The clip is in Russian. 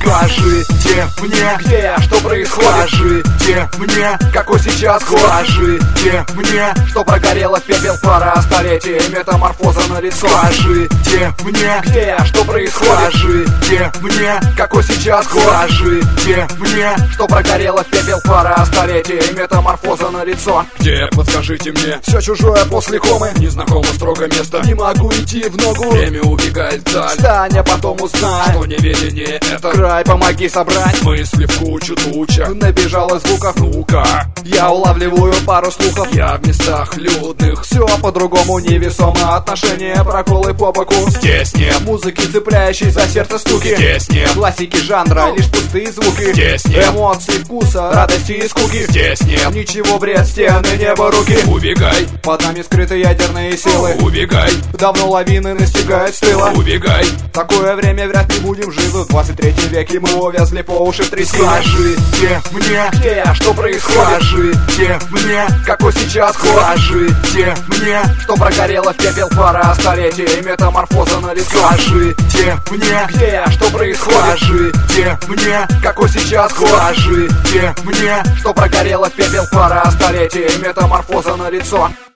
Скажите мне, где я, что происходит? Скажите мне, какой сейчас год? Скажите мне, что прогорело в пепел пара столетий, метаморфоза на лицо. Скажите мне, где я, что происходит? Скажите мне, какой сейчас год? Скажите мне, что прогорело в пепел пара столетий, метаморфоза на лицо. Где, подскажите мне? Все чужое после комы, Незнакомо строго место. не могу идти в ногу. Время убегает вдаль. Встань, а потом узнай, Что неведение это край, помоги собрать. мысли в кучу туча. Набежало звуков, Ну-ка, я улавливаю пару слухов. я в местах людных. Все по-другому невесомо, отношения, проколы по боку. Здесь нет, Музыки, цепляющей за сердце стуки. здесь нет, Классики жанра, лишь пустые звуки. здесь нет, Эмоций, вкуса, радости и скуки. здесь нет. Ничего, бред, стены, небо, руки. Убегай, Под нами скрыты ядерные силы. убегай, Давно лавины настигают с тыла. убегай. Такое время вряд ли будем живы. В 23 веке мы увязли по уши в трясине. Скажите мне, где я, что происходит? Скажите мне, какой сейчас год? Скажите мне, что прогорело в пепел пара столетий, метаморфоза на лицо. Скажите мне, где я, что происходит? Скажите мне, какой сейчас год? Скажите мне, что прогорело в пепел пара столетий, метаморфоза на лицо.